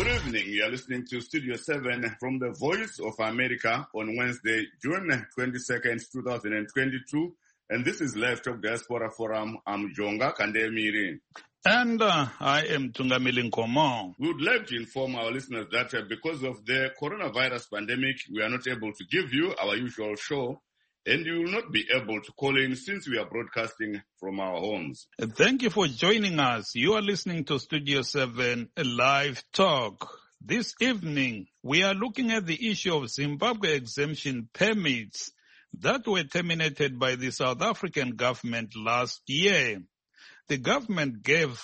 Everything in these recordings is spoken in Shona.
Good evening. You are listening to Studio 7 from the Voice of America on Wednesday, June 22nd, 2022. And this is Live Talk Diaspora Forum. I'm Jonga Kandemiri. And I am Tungamili Nkomo. We would like to inform our listeners that because of the coronavirus pandemic, we are not able to give you our usual show, and you will not be able to call in since we are broadcasting from our homes. Thank you for joining us. You are listening to Studio 7 Live Talk. This evening, we are looking at the issue of Zimbabwe exemption permits that were terminated by the South African government last year. The government gave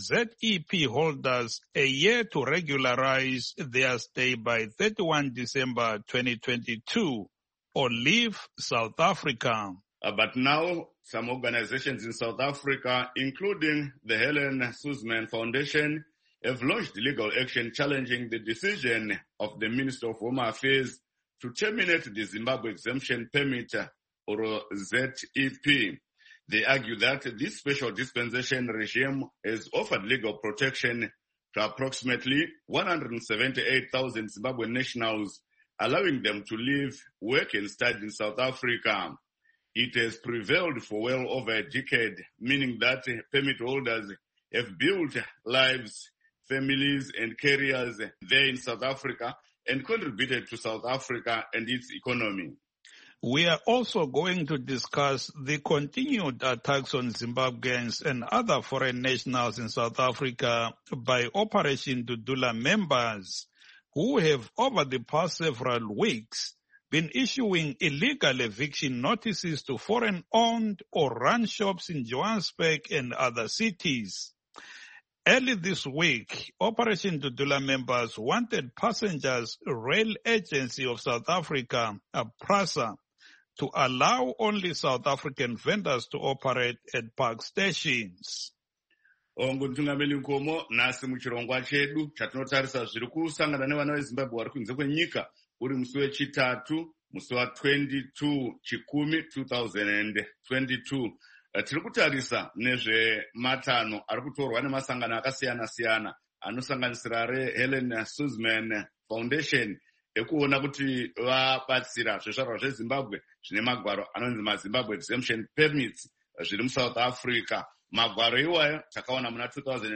ZEP holders a year to regularize their stay by 31 December 2022 or leave South Africa. But now, some organizations in South Africa, including the Helen Suzman Foundation, have launched legal action challenging the decision of the Minister of Home Affairs to terminate the Zimbabwe exemption permit, or ZEP. They argue that this special dispensation regime has offered legal protection to approximately 178,000 Zimbabwean nationals, allowing them to live, work and study in South Africa. It has prevailed for well over a decade, meaning that permit holders have built lives, families and careers there in South Africa and contributed to South Africa and its economy. We are also going to discuss the continued attacks on Zimbabweans and other foreign nationals in South Africa by Operation Dudula members who have over the past several weeks been issuing illegal eviction notices to foreign-owned or run shops in Johannesburg and other cities. Early this week, Operation Dudula members wanted Passengers Rail Agency of South Africa, PRASA, to allow only South African vendors to operate at park stations. Tungamili Nkomo, nasi muchirongwa chedu chatinotarisa zviri kusangana nevana veZimbabwe vari kunze kwenyika uri musi wechitatu, musi wa-22 chikumi 2022. Tiri kutarisa nezvematano ari kutorwa nemasangano akasiyana-siyana anosanganisira Helen Suzman Foundation ekuona kuti vabatsira zvizvarwa zveZimbabwe zvine magwaro anonzi maZimbabwe exemption permits zviri muSouth Africa. Magwaro iwayo takaona muna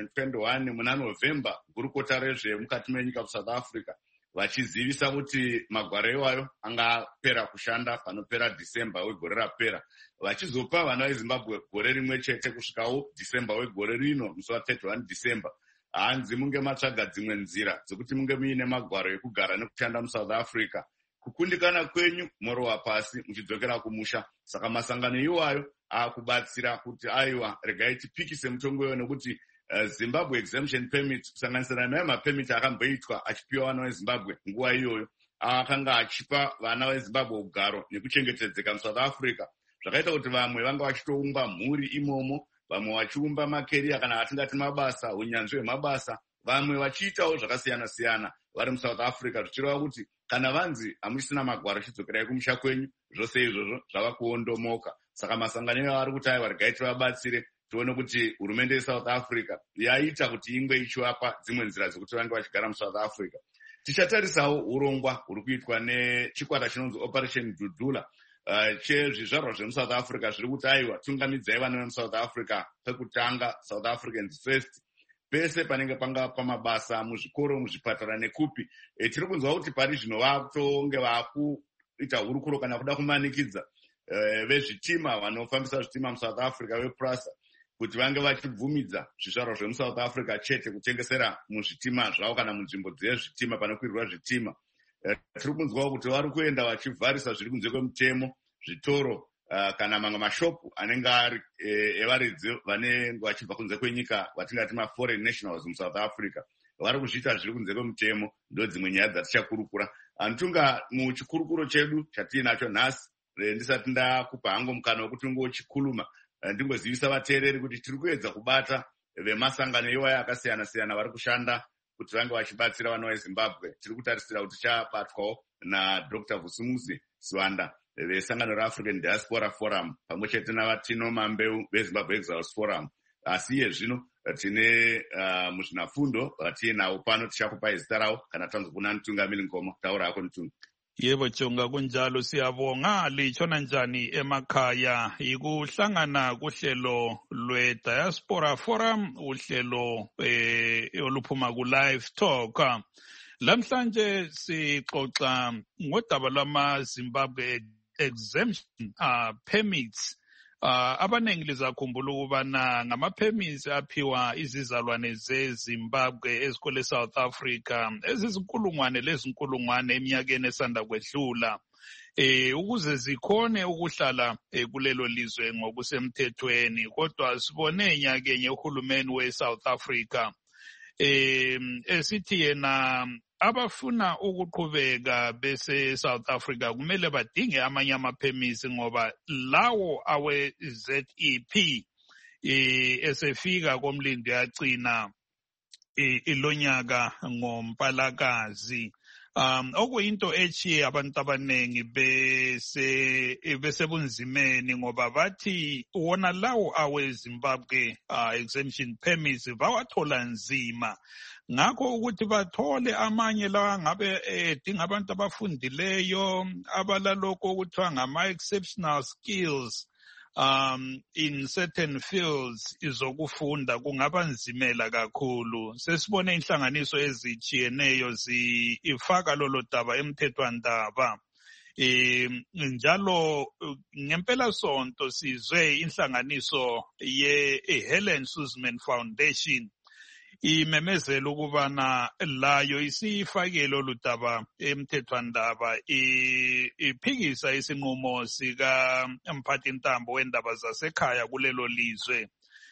2021 muna November gurukota rezvemukati menyika muSouth Africa vachizivisa kuti magwaro iwayo angapera kushanda panopera December wegore rapera, vachizopa vana veZimbabwe gore rimwe chete kusvikawo December wegore rino musi wa-31 December. Hanzi munge matsvaga dzimwe nzira dzekuti munge muine magwaro ekugara nekushanda muSouth Africa. Kukundikana kwenyu morova pasi muchidzokera kumusha. Saka masangano iwayo akubatsira kuti aiwa regai tipikise mutongo iwayo nekuti Zimbabwe exemption permit kusanganisira nayo mapemiti akamboitwa achipiwa vana veZimbabwe nguva iyoyo akanga achipa vana veZimbabwe ugaro nekuchengetedzeka muSouth Africa. Zvakaita kuti vamwe vanga vachitoumba mhuri imomo, vamwe vachiumba makeriya kana atingati mabasa, unyanzvi hwemabasa, vamwe vachiitawo zvakasiyana-siyana vari muSouth Africa, zvichireva kuti kana vanzi hamusina magwaro chidzokerai kumusha kwenyu, zvose izvozvo zvava kuondomoka. Saka masangano iwayo ari kuti aiwa regai tivabatsire tione kuti hurumende yeSouth Africa yaita kuti ingwe ichivapa dzimwe nzira dzekuti vange vachigara muSouth Africa. Tichatarisawo urongwa huri kuitwa nechikwata chinonzi Operation Dudula chezvizvarwa zvemuSouth Africa zviri kuti aiwa tungamidzai vana vemuSouth Africa pekutanga, South Africans First, pese panenge panga pamabasa, muzvikoro, muzvipatara nekupi. Tiri kunzwa kuti pari zvino vatonge vakuita hurukuro kana kuda kumanikidza vezvitima vanofambisa zvitima muSouth Africa vePrasa kuti vange vachibvumidza zvizvarwa zvemuSouth Africa chete kutengesera muzvitima zvavo kana munzvimbo dzezvitima panokwirirwa zvitima. Tiri kunzwawo kuti vari kuenda vachivharisa zviri kunze kwemutemo zvitoro kana mamwe mashopu anenge ari evaridzi vanenge vachibva kunze kwenyika vatingati maforeign nationals muSouth Africa. Vari kuzviita zviri kunze kwemutemo. Ndo dzimwe nyaya dzatichakurukura. Antunga muchikurukuro chedu chatiinacho nhasi, ndisati ndakupa hangu mukana wekuti ungochikuluma, ndingozivisa vateereri kuti tiri kuedza kubata vemasangano iwayo akasiyana-siyana vari kushanda kuti vange vachibatsira vana veZimbabwe. Tiri kutarisira kuti chabatwawo naDr. Vusumuzi Swanda vesangano reAfrican Diaspora Forum pamwe chete navatino Mambeu veZimbabwe Exiles Forum. Asi iye zvino tine muzvinafundo tiinawo pano, tichakupa zita rawo kana tanzwa kuna Mtungamiri Nkomo. Taura yako Mtunga. Yebo Jonga, kunjalo. Siyabonga. Litshona njani emakhaya? Ikuhlangana kuhlelo lwe-Diaspora Forum, uhlelo oluphuma ku-Live Talk. Lamhlanje sixoxa ngodaba lwama-Zimbabwe exemption permits. Abanengi lizakhumbula ukubana ngama-permits aphiwa izizalwane zeZimbabwe ezikole South Africa ezizinkulungwane lezinkulungwane eminyakeni esanda kwedlula, ukuze zikhone ukuhlala kulelo lizwe ngokusemthethweni. Kodwa sibone enyakenye uhulumeni we-South Africa esithi yena abafuna ukuqhubeka bese South Africa kumele badinge amanye ama-permits, ngoba lawo awe-ZEP esefika komlindi yagcina ilonyaka ngoMpalakazi. Okuyinto echiye abantu abanengi besebunzimeni, ngoba bathi wona lawo awe-Zimbabwe exemption permits bawathola nzima. Ngakho ukuthi bathole amanye lawa ngabe edinga abantu abafundileyo abalalokho okuthiwa ngama-exceptional skills in certain fields izokufunda kungaba nzimela kakhulu. Sesibone inhlanganiso ezichiyeneyo zifaka lolo daba emthethwandaba. Njalo ngempela sonto sizwe inhlanganiso ye-Helen Suzman Foundation imemezela ukubana layo isifakele lolu daba emthethwandaba, iphikisa isinqumo sikamphathintambo wendaba zasekhaya kulelo lizwe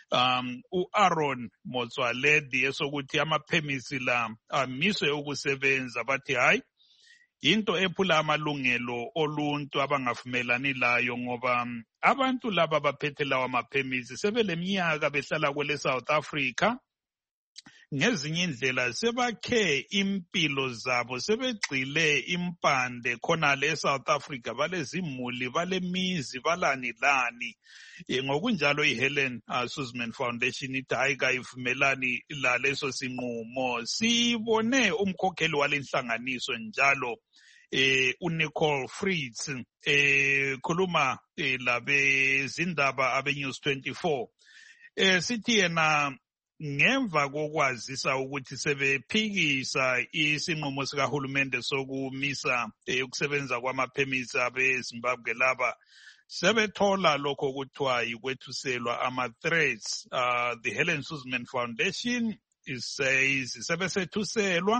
u-Aaron Motsoaledi esokuthi ama-permits la amiswe ukusebenza. Bathi hayi, into ephula amalungelo oluntu abangavumelani layo, ngoba abantu laba baphethe lawo ama-permits sebeleminyaka behlala kwele South Africa. Ngezinye indlela sebakhe impilo zabo, sebegxile impande khonale eSouth Africa, balezimuli, balemizi, balani lani. Ngokunjalo iHelen Suzman Foundation ithi hayi kayivumelani laleso sinqumo. Sibone umkhokheli walenhlanganiso njalo uNicole Fritz khuluma labezindaba abeNews 24 sithi yena ngemva kokwazisa ukuthi sebephikisa isinqumo sikahulumende sokumisa ukusebenza kwama-permits abeZimbabwe laba, sebethola lokho kuthiwa yikwethuselwa ama-threats. The Helen Suzman Foundation says sebesethuselwa.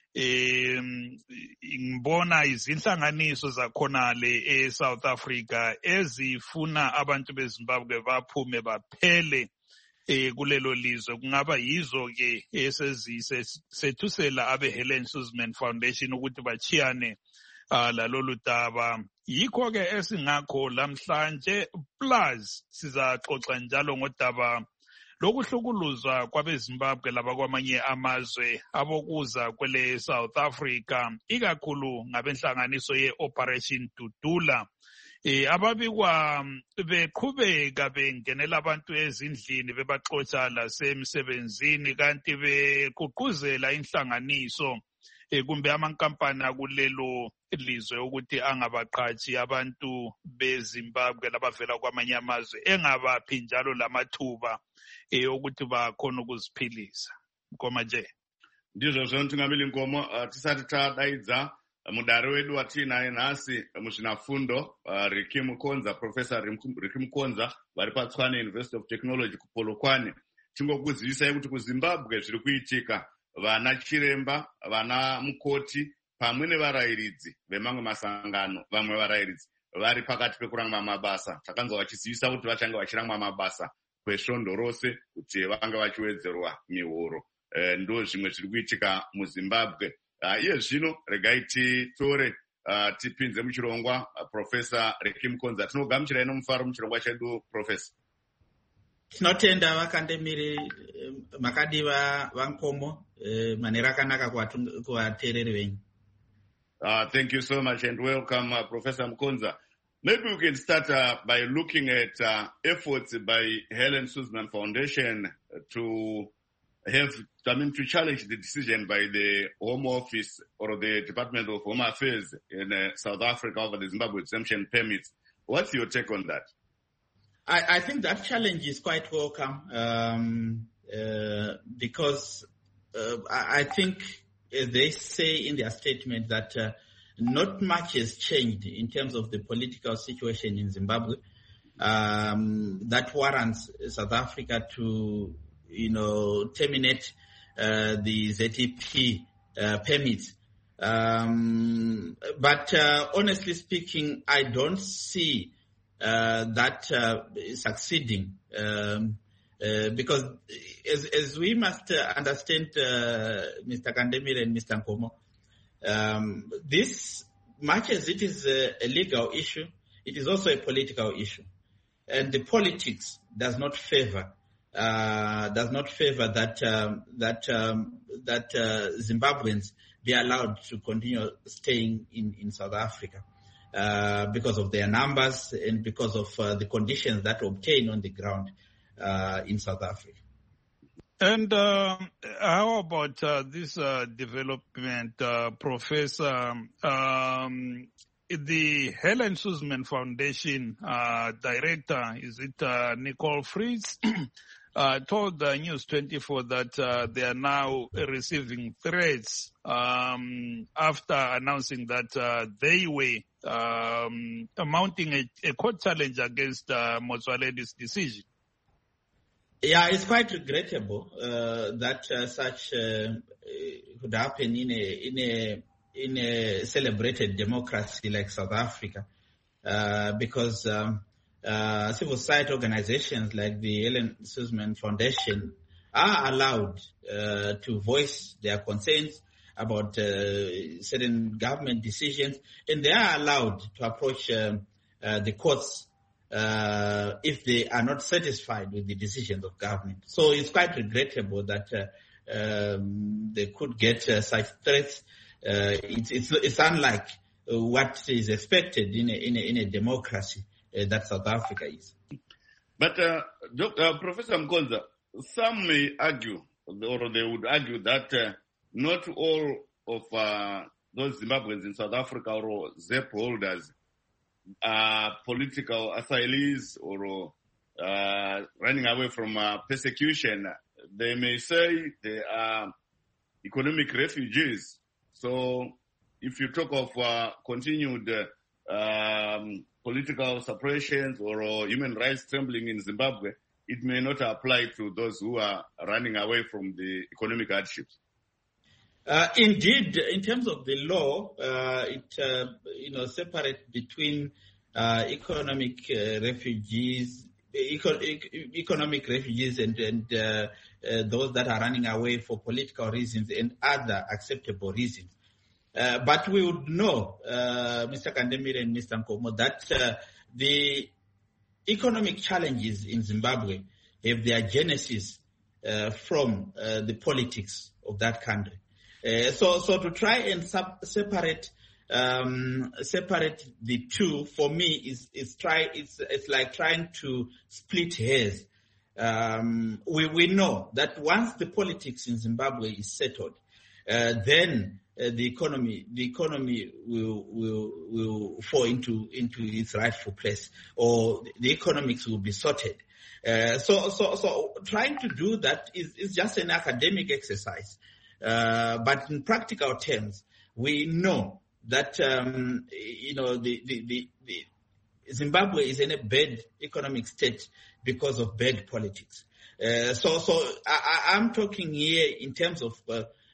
Ngibona izinhlanganiso zakhonale eSouth Africa ezifuna abantu beZimbabwe baphume baphele kulelo lizwe. Kungaba yizo ke esezisethusela abe-Helen Suzman Foundation ukuthi bachiyane lalolu daba. Yikho ke esingakho lamhlanje, plus sizaxoxa njalo ngodaba lokuhlukuluzwa kwabeZimbabwe laba kwamanye amazwe abokuza kwele South Africa, ikakhulu ngabenhlanganiso ye-Operation Dudula. Ababikwa beqhubeka bengenela abantu ezindlini bebaxotsha lasemsebenzini, kanti beququzela inhlanganiso kumbe amankampani akulelo lizwe ukuthi angabaqhatshi abantu beZimbabwe labavela kwamanye amazwe, engabaphi njalo lamathuba ukuthi bakhona ukuziphilisa. Nkoma nje ndizvo Mtungamiri Nkomo. Tisati tadaidza mudare wedu watinaye nhasi muzvinafundo Rikim Konza, Professor Rikim Konza, vari paTshwane University of Technology kuPolokwane. Tingokuzivisai kuti kuZimbabwe zviri kuitika, vana chiremba, vana mukoti pamwe nevarayiridzi vemamwe masangano, vamwe varayiridzi vari pakati pekurangwa mabasa. Takanzwa vachizivisa kuti vachange vachirangwa mabasa kwesvondo rose kuti vange vachiwedzerwa mihoro. Ndo zvimwe zviri kuitika muZimbabwe. Iye zvino regai titore tipinze muchirongwa. Professor Rikim Konza, tinogamuchirai nomufaro muchirongwa chedu Professor. Tinotenda vakandemiri makadiva vankomo manera akanaka kuvateereri venyu. Thank you so much and welcome Professor Mkonza. Maybe we can start by looking at efforts by Helen Suzman Foundation to challenge the decision by the Home Office or the Department of Home Affairs in South Africa over the Zimbabwe exemption permits. What's your take on that? I think that challenge is quite welcome because I think, as they say in their statement, that not much has changed in terms of the political situation in Zimbabwe that warrants South Africa to, terminate the ZEP permits. But honestly speaking, I don't see that succeeding because as we must understand, Mr. Kandemire and Mr. Nkomo, this, much as it is a legal issue, it is also a political issue, and the politics does not favor that Zimbabweans be allowed to continue staying in South Africa because of their numbers and because of the conditions that obtain on the ground in South Africa. And how about this development, Professor? The Helen Suzman Foundation director, is it Nicole Fritz, told News 24 that they are now receiving threats after announcing that they were mounting a court challenge against Motsoaledi's decision. Yeah, it's quite regrettable that such could happen in a celebrated democracy like South Africa, because civil society organizations like the Helen Suzman Foundation are allowed to voice their concerns about certain government decisions, and they are allowed to approach the courts if they are not satisfied with the decisions of government. So it's quite regrettable that they could get such threats. It's unlike what is expected in a democracy that South Africa is. But Professor Mkonza, some may argue, or they would argue, that not all of those Zimbabweans in South Africa or ZEP holders are political asylees or running away from persecution. They may say they are economic refugees. So if you talk of continued political suppressions or human rights trembling in Zimbabwe, it may not apply to those who are running away from the economic hardships. Indeed, in terms of the law, it separates between economic refugees and those that are running away for political reasons and other acceptable reasons. But we would know, Mr. Kandemire and Mr. Nkomo, that the economic challenges in Zimbabwe have their genesis from the politics of that country. So to try and separate the two, for me, it's like trying to split hairs. We know that once the politics in Zimbabwe is settled, then the economy will fall into its rightful place, or the economics will be sorted. So trying to do that is just an academic exercise. But in practical terms, we know that the Zimbabwe is in a bad economic state because of bad politics. So I'm talking here in terms of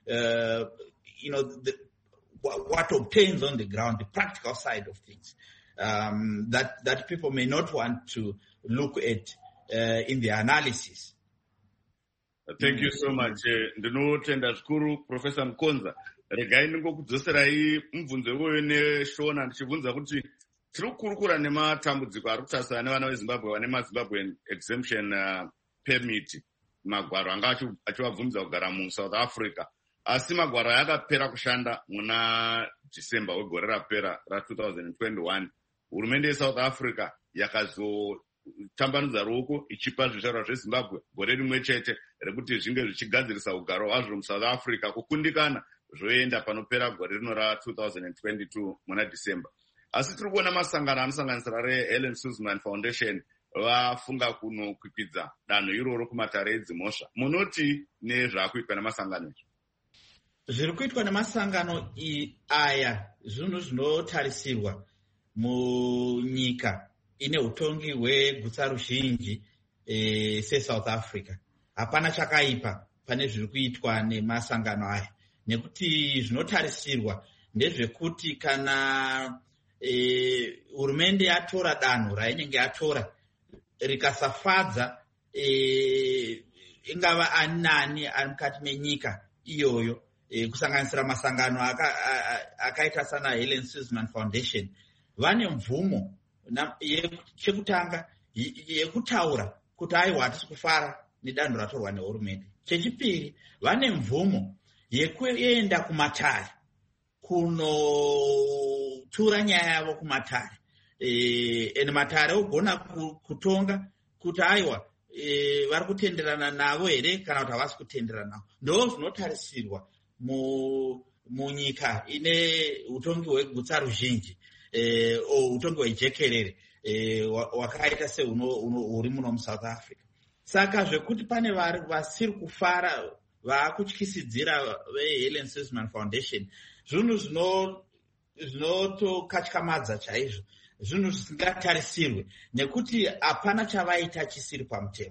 what obtains on the ground, the practical side of things, that people may not want to look at in the analysis. Thank you so much. Ndinotenda zvikuru Professor Mkonza. Regai ndingokudzoserai mubvunzo iwoyo neshona ndichibvunza kuti tiri kukurukura nematambudziko ari kutasana nevana veZimbabwe vane maZimbabwean exemption permit, magwaro anga achivabvumidza kugara muSouth Africa. Asi magwaro yakapera kushanda muna December wegore rapera ra2021. Hurumende yeSouth Africa kutambanudza ruoko ichipa zvizvarwa zvezimbabwe gore rimwe chete rekuti zvinge zvichigadzirisa ugaro hwazvo musouth africa, kukundikana zvoenda panopera gore rino ra2022 muna December. Asi tiri kuona masangano anosanganisira reHelen Suzman Foundation vafunga kunokwikidza danho iroro kumatare edzimhosva. Munoti nezvakuitwa namasangano izvi? Zviri kuitwa namasangano aya zvinhu zvinotarisirwa munyika ine utongi hwegutsa ruzhinji seSouth Africa. Hapana chakaipa pane zviri kuitwa nemasangano aya, nekuti zvinotarisirwa ndezvekuti kana hurumende yatora danho rainenge yatora rikasafadza ingava ani nani ari mukati menyika iyoyo, kusanganisira masangano akaita sana Helen Suzman Foundation, vane mvumo chekutanga yekutaura kuti aiwa hatisi kufara nedanho ratorwa nehurumende. Chechipiri, vane mvumo yekuenda kumatare kunotura nyaya yavo kumatare, ene matare ogona kutonga kuti aiwa vari kutenderana navo here kana kuti havasi kutenderana navo. Ndo zvinotarisirwa munyika ine utongi hwegutsa ruzhinji, utongi hwejekerere wakaita sehuri muno muSouth Africa. Saka zvekuti pane vasiri kufara vaakutyisidzira veHelen Suzman Foundation, zvinhu zvinotokatyamadza chaizvo, zvinhu zvisingatarisirwe nekuti hapana chavaita chisiri pamutemo.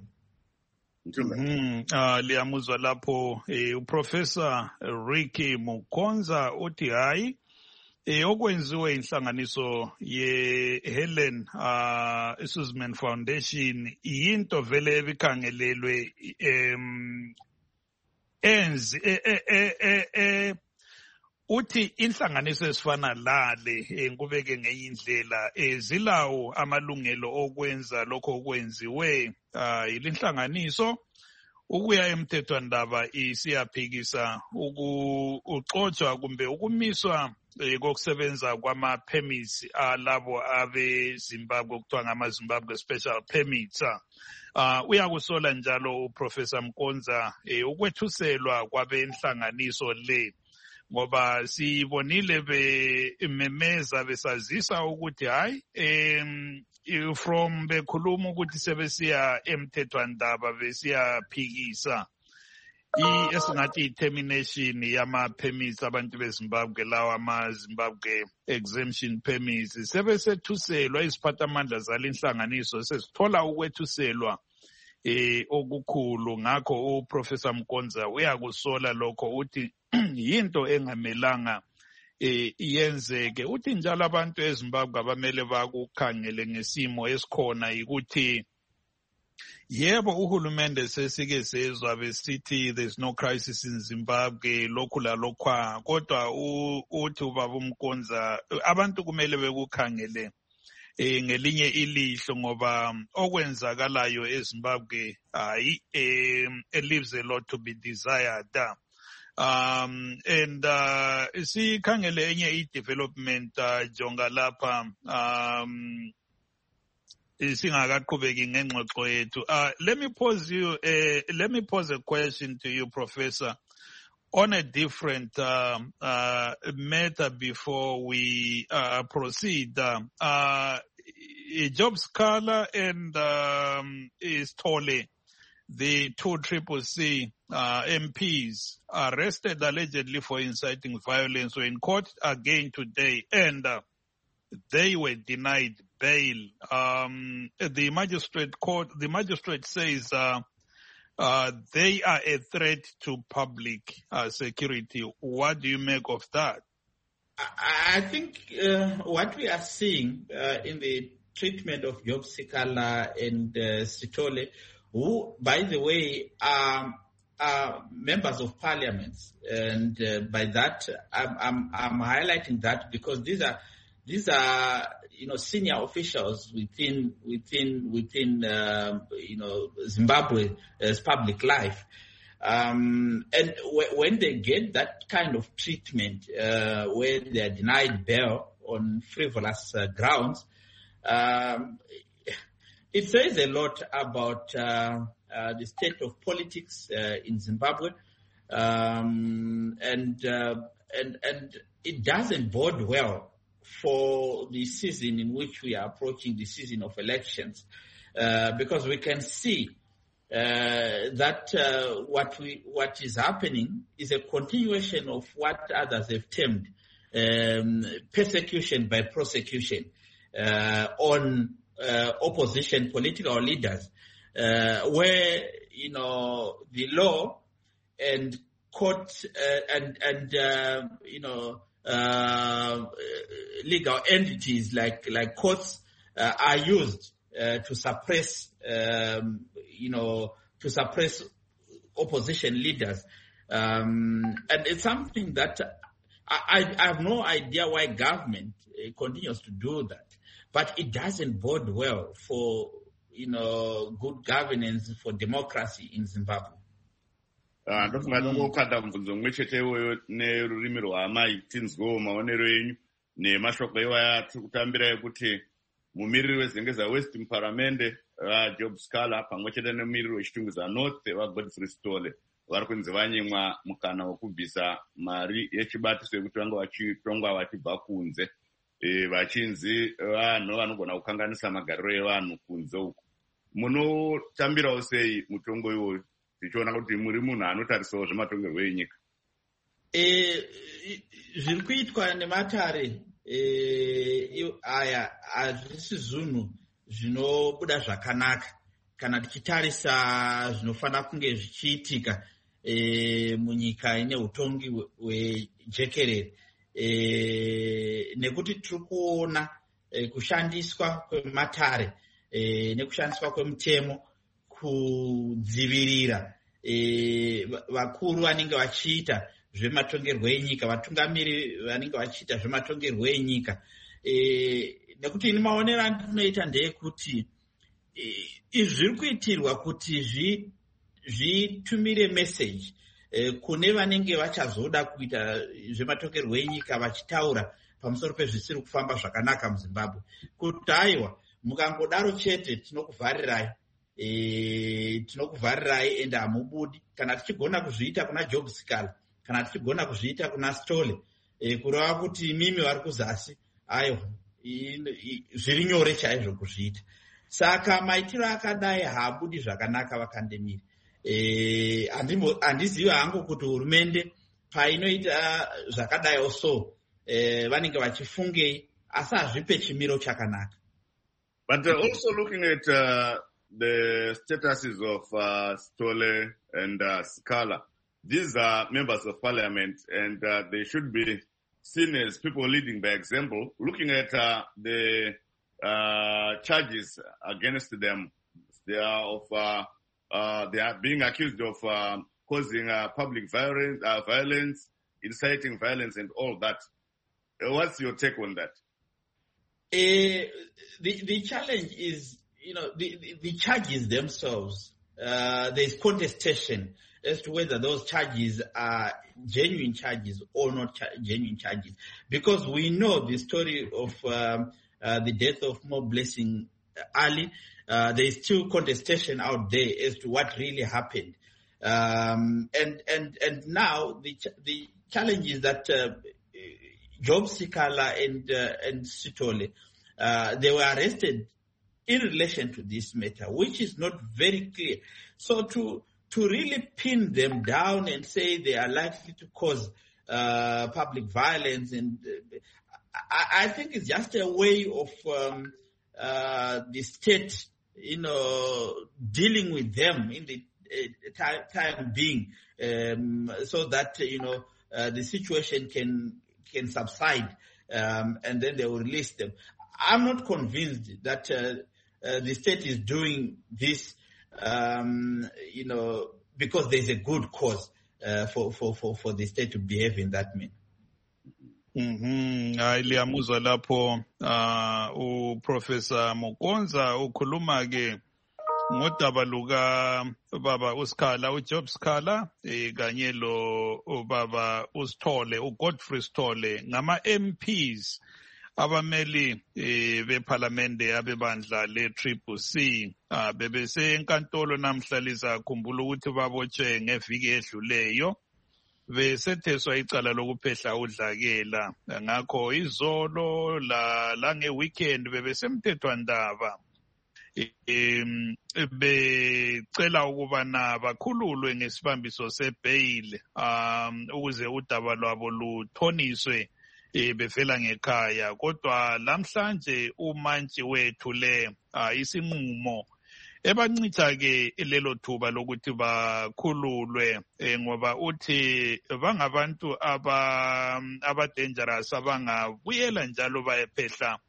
Liyamuzwa lapho uProfessor Ricky Mukonza uthi hayi okwenziwe inhlanganiso yeHelen Suzman Foundation yinto vele ebikhangelelwe uthi inhlanganiso esifana lale nkubeke ngenye indlela zilawo amalungelo okwenza lokho okwenziwe yilinhlanganiso ukuya emthethwandaba isiyaphikisa ukuxotshwa kumbe ukumiswa kokusebenza kwama-permits alabo abeZimbabwe kuthiwa ngama-Zimbabwe Special Permits. Uyakusola njalo uProfessor Mkonza ukwethuselwa kwabenhlanganiso le, ngoba sibonile bememeza besazisa ukuthi hayi from bekhuluma ukuthi sebesiya emthethwandaba besiyaphikisa esingathi i-termination yama-permits abantu beZimbabwe, lawa ama-Zimbabwe exemption permits, sebesethuselwa iziphathamandla zalinhlanganiso sesithola ukwethuselwa okukhulu. Ngakho uProfessor Mkonza uyakusola lokho, uthi yinto engamelanga iyenzeke. Uthi njalo abantu eZimbabwe abamele bakukhangele ngesimo esikhona yikuthi yebo uhulumende sesike sezwa besithi there's no crisis in Zimbabwe lokhu lalokhwa, kodwa uthi ubaba uMkonza abantu kumele bekukhangele ngelinye ilihlo, ngoba okwenzakalayo eZimbabwe hayi leaves a lot to be desired. And sikhangele enye i-development jonga lapha singakaqhubeki ngengxoxo yethu. Let me pose a question to you, Professor, on a different matter before we proceed. Job Scala and Stole, the two CCC MPs, arrested allegedly for inciting violence, were in court again today, and they were denied bail. The magistrate says they are a threat to public security. What do you make of that? I think what we are seeing in the treatment of Job Sikala and Sitole, who, by the way, are members of parliament, and by that I'm highlighting that because these are senior officials within Zimbabwe's public life. And when they get that kind of treatment, where they are denied bail on frivolous grounds, it says a lot about the state of politics in Zimbabwe, and it doesn't bode well for the season in which we are approaching the season of elections, because we can see that what is happening is a continuation of what others have termed persecution by prosecution on opposition political leaders, where the law and court and legal entities like courts are used to suppress opposition leaders, and it's something that I have no idea why government continues to do that, but it doesn't bode well for good governance, for democracy in Zimbabwe. Ndofunga ndongokanda mubvunzo mumwe chete iwoyo nerurimi rwamai tinzwewo maonero enyu nemashoko iwaya tiri kutambira ekuti mumiriri wezengeza west muparamende vaJob Scaler pamwe chete nemumiriri wechitunguza north vaGodfrey Sithole vari kunzi vanyimwa mukana wekubvisa mari yechibatiso yekuti vanga vachitongwa vachibva kunze, vachinzi vanhu vanogona kukanganisa magariro evanhu kunze uku. Munotambirawo sei mutongo iwoyo tichiona kuti muri munhu anotarisawo zvematongerwo enyika? Zviri kuitwa nematare aya hazvisi zvinhu zvinobuda zvakanaka kana tichitarisa zvinofanira kunge zvichiitika munyika ine utongi hwejekerere, nekuti tiri kuona kushandiswa kwematare nekushandiswa kwemutemo kudzivirira vakuru vanenge vachiita zvematongerwo enyika, vatungamiri vanenge vachiita zvematongerwo enyika, nekuti ini maonero andinoita ndeyekuti izvi zviri kuitirwa kuti zvitumire meseji kune vanenge vachazoda kuita zvematongerwo enyika vachitaura pamusoro pezvisiri kufamba zvakanaka muZimbabwe, kuti aiwa mukangodaro chete tinokuvharirai ende hamubudi. Kana tichigona kuzviita kuna Job Scaler, kana tichigona kuzviita kuna Sithole, kureva kuti mimi vari kuzasi aiwa zviri nyore chaizvo kuzviita. Saka maitiro akadai haabudi zvakanaka vakandemiri. Handizivi hangu kuti hurumende painoita zvakadai so vanenge vachifungei, asi hazvipe chimiro chakanaka. But also looking at the statuses of Sithole and Scaler, these are members of parliament, and they should be seen as people leading by example. Looking at the charges against them, they are being accused of causing public violence, inciting violence, and all that. What's your take on that? The challenge is, the charges themselves, there's contestation as to whether those charges are genuine charges or not genuine charges. Because we know the story of the death of Mo Blessing Ali. There is still contestation out there as to what really happened. And now the challenge is that Job Scaler and Sithole, they were arrested in relation to this matter, which is not very clear. So to really pin them down and say they are likely to cause public violence, and I think it's just a way of the state, dealing with them in the time being, so that the situation can subside, and then they will release them. I'm not convinced that the state is doing this, because there's a good cause for the state to behave in that manner. Liyamuzwa lapho uProfessor Mukonza ukhuluma ke ngodaba luka baba uScaler, uJob Scaler, kanye lo baba uSithole, uGodfrey Sithole, ngama MPs abameli beparlamente abebandla le-CCC bebesenkantolo namhla lizakhumbula ukuthi babotshwe ngeviki edluleyo besetheswa icala lokuphehla udlakela. Ngakho izolo lange-weekend bebesemthethwandaba becela ukubana bakhululwe ngesibambiso sebheyili ukuze udaba lwabo luthoniswe bevela ngekhaya. Kodwa lamhlanje umantshi wethu isinqumo ebancitha-ke lelo thuba lokuthi bakhululwe ngoba uthi bangabantu abadangerous abangabuyela njalo bayephehla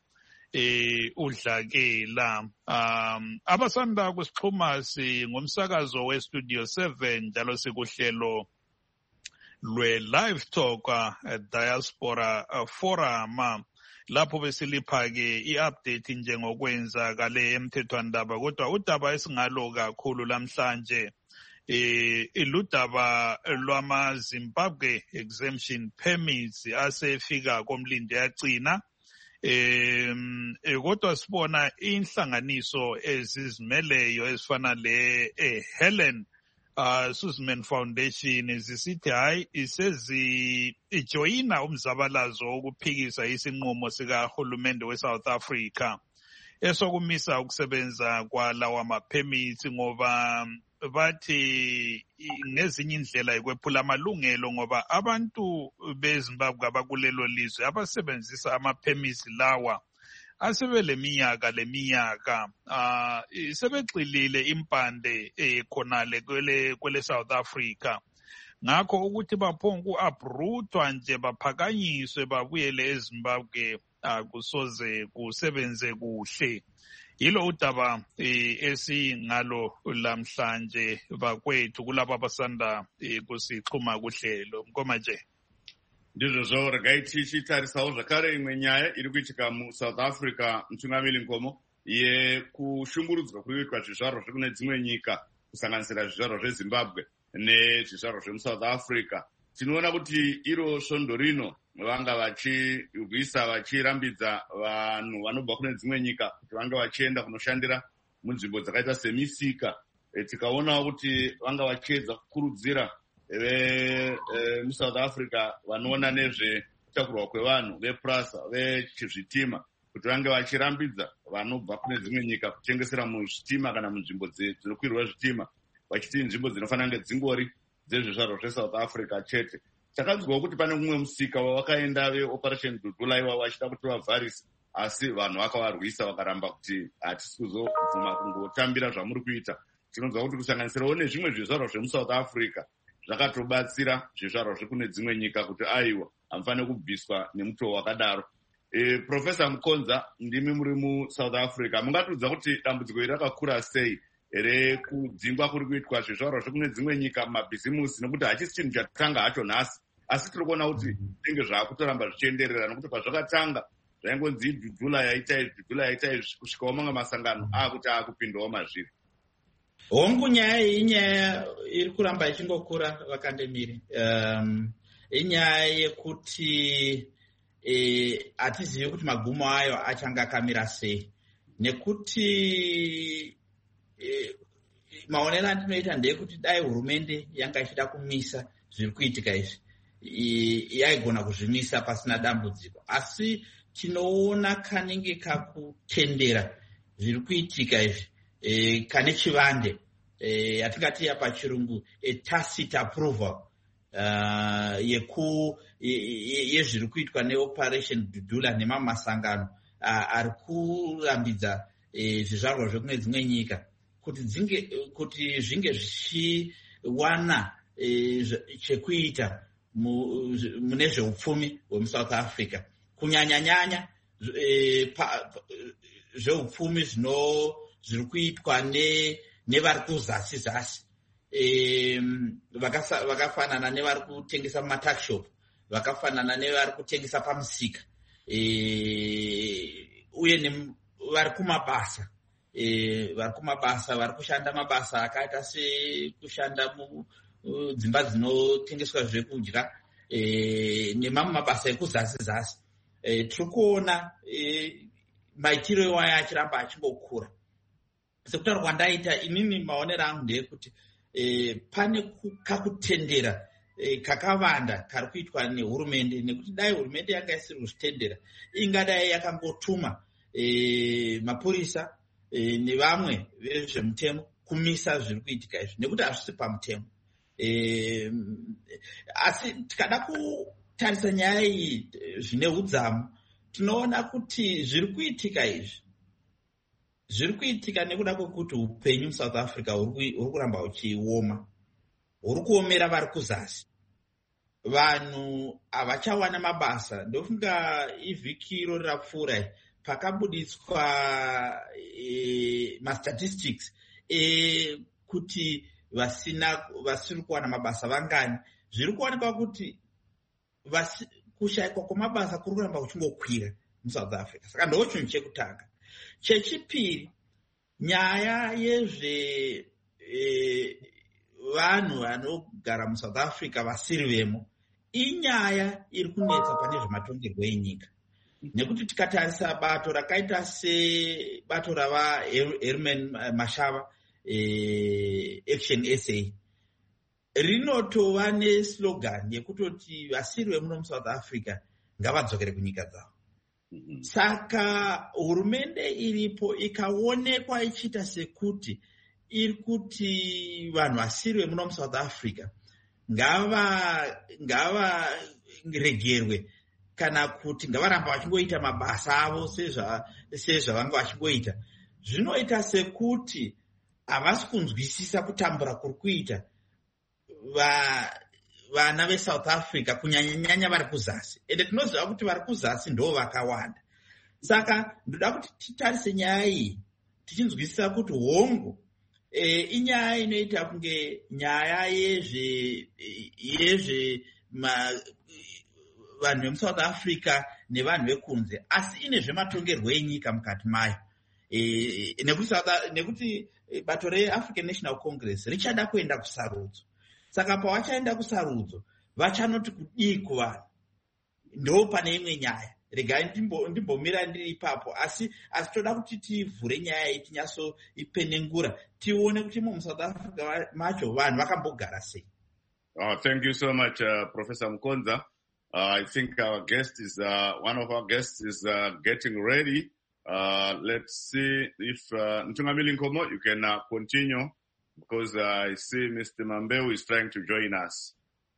udlakela. Abasanda kusixhuma ngumsakazo weStudio 7 njalo sikuhlelo lwe-Live Talk Diaspora Forum lapho besilipha-ke i-update njengokwenzakale emthethwandaba. Kodwa udaba esingalo kakhulu lamhlanje ludaba lwama-Zimbabwe exemption permits asefika komlindi yagcina. Kodwa sibona inhlanganiso ezizimeleyo ezifana le-Helen Suzman Foundation zisithi hayi ijoyina umzabalazo wokuphikisa isinqumo sikahulumende we-South Africa esokumisa ukusebenza kwalawa ma-permits ngoba bathi ngezinye indlela ikwephula amalungelo ngoba abantu beZimbabwe abakulelo lizwe abasebenzisa ama-permits lawa asebeleminyaka sebexilile impande khonale kwele South Africa. Ngakho ukuthi baphonga uku-uprootwa nje baphakanyiswe babuyele eZimbabwe kusoze kusebenze kuhle. Yilo udaba esingalo lamhlanje bakwethu kulabo abasanda kusixhuma kuhlelo. Mkoma nje. Ndizvo regai tarisawo zvakare imwe nyaya iri kuitika muSouth Africa, mutungamiri Nkomo, yekushungurudzwa kuitwa zvizvarwa zvekune dzimwe nyika kusanganisira zvizvarwa zveZimbabwe nezvizvarwa zvemuSouth Africa. Tinoona kuti iro svondo rino vanga vachirwisa vachirambidza vanhu vanobva kune dzimwe nyika kuti vanga vachienda kunoshandira munzvimbo dzakaita semisika. Tikaonawo kuti vanga vachiedza kukurudzira muSouth Africa vanoona nezvekutakurwa kwevanhu vePrasa vechizvitima kuti vange vachirambidza vanobva kune dzimwe nyika kutengesera muzvitima kana munzvimbo dzinokwirwa zvitima, vachiti nzvimbo dzinofanira kunge dzingori dzezvizvarwa zveSouth Africa chete. Takanzwawo kuti pane mumwe musika wavakaenda veOperation Dudula iwavo vachida kuti vavharise, asi vanhu vakavarwisa vakaramba kuti hatisi kuzobvuma kungotambira zvamuri kuita. Tinonzwa kuti kusanganisirawo nezvimwe zvizvarwa zvemuSouth Africa zvakatobatsira zvizvarwa zvekune dzimwe nyika kuti aiwa hamfaniri kubviswa nemutoo wakadaro. Profesa Mukonza, ndimi muri muSouth Africa, mungatiudza kuti dambudziko iri rakakura sei rekudzingwa kuri kuitwa zvizvarwa zvekune dzimwe nyika mumabhizimusi, nekuti hachisi chinhu chatanga hacho nhasi, asi tiri kuona kuti zvinenge zvaakutoramba zvichienderera, nekuti pazvakatanga zvaingonzi Dudula yaita izvi kusvikawo mamwe masangano akuti akupindawo mazviri. Hongu nyaya inyaya iri kuramba ichingokura vakandemiri. Inyaya yekuti hatizivi kuti magumo ayo achanga akamira sei, nekuti maonero andinoita ndeyekuti dai hurumende yanga ichida kumisa zviri kuitika izvi yaigona kuzvimisa pasina dambudziko, asi tinoona kanenge kakutendera zviri kuitika izvi kane chivande yatingati yapachirungu tacit approval yezviri kuitwa neOperation Dudula nemamwe masangano ari kurambidza zvizvarwa zvekune dzimwe nyika kuti zvinge zvichiwana chekuita mune zveupfumi hwemuSouth Africa, kunyanya-nyanya zveupfumi zviri kuitwa nevari kuzasi-zasi, vakafanana nevari kutengesa mumatakshop, vakafanana nevari kutengesa pamusika, uye vari kumabasa, vari kushanda mabasa akaita sekushanda mudzimba dzinotengeswa zvekudya nemamwe mabasa ekuzasi-zasi. tiri kuona maitiro iwayo achiramba achingokura. Sekutaura kwandaita inini maonero angu ndeyekuti pane kakutendera kakavanda kari kuitwa nehurumende, nekuti dai hurumende yanga isiri kuzvitendera ingadai yakangotuma mapurisa nevamwe vezvemutemo kumisa zviri kuitika izvi, nekuti hazvisi pamutemo. Asi tikada kutarisa nyaya iyi zvine udzamu, tinoona kuti zviri kuitika izvi zviri kuitika nekuda kwekuti upenyu muSouth Africa huri kuramba huchioma, huri kuomera vari kuzasi. Vanhu havachawana mabasa. Ndofunga ivhiki iro rapfuura pakabuditswa mastatistics kuti vasiri kuwana mabasa vangani. Zviri kuonekwa kuti kushayikwa kwemabasa kuri kuramba kuchingokwira muSouth Africa. Saka ndo chinhu chekutanga. Chechipiri, nyaya yezve vanhu vanogara muSouth Africa vasiri vemo inyaya iri kunetsa pane zvematongerwo enyika. Nekuti tikatarisa bato rakaita sebato rava Herman Mashava Action SA rinotova neslogan yekutoti vasiri vemuno muSouth Africa ngavadzokere kunyika dzavo. Saka hurumende iripo ikaonekwa ichiita sekuti iri kuti vanhu vasiri vemuno muSouth Africa ngava regerwe, kana kuti ngavaramba vachingoita mabasa avo sezvavanga vachingoita, zvinoita sekuti havasi kunzwisisa kutambura kuri kuita vana veSouth Africa kunyanya vari kuzasi. Ende tinoziva kuti vari kuzasi ndo vakawanda. Saka ndoda kuti titarise nyaya iyi tichinzwisisa kuti hongu inyaya inoita kunge nyaya yezve vanhu vemuSouth Africa nevanhu vekunze, asi ine zvematongerwo enyika mukati mayo. Nekuti bato reAfrican National Congress richada kuenda kusarudzo. Saka pavachaenda kusarudzo vachanoti kudii kuvanhu, ndo pane imwe nyaya. Regai ndimbomira ndiri ipapo, asi toda kuti tivhure nyaya iyi tinyatsoipenengura tione kuti muSouth Africa macho vanhu vakambogara sei. Thank you so much, Professor Mukonza. I think our guest is one of our guests is getting ready. Let's see if Ntungamili Nkomo, you can continue, because I see Mr. Mambeu is trying to join us.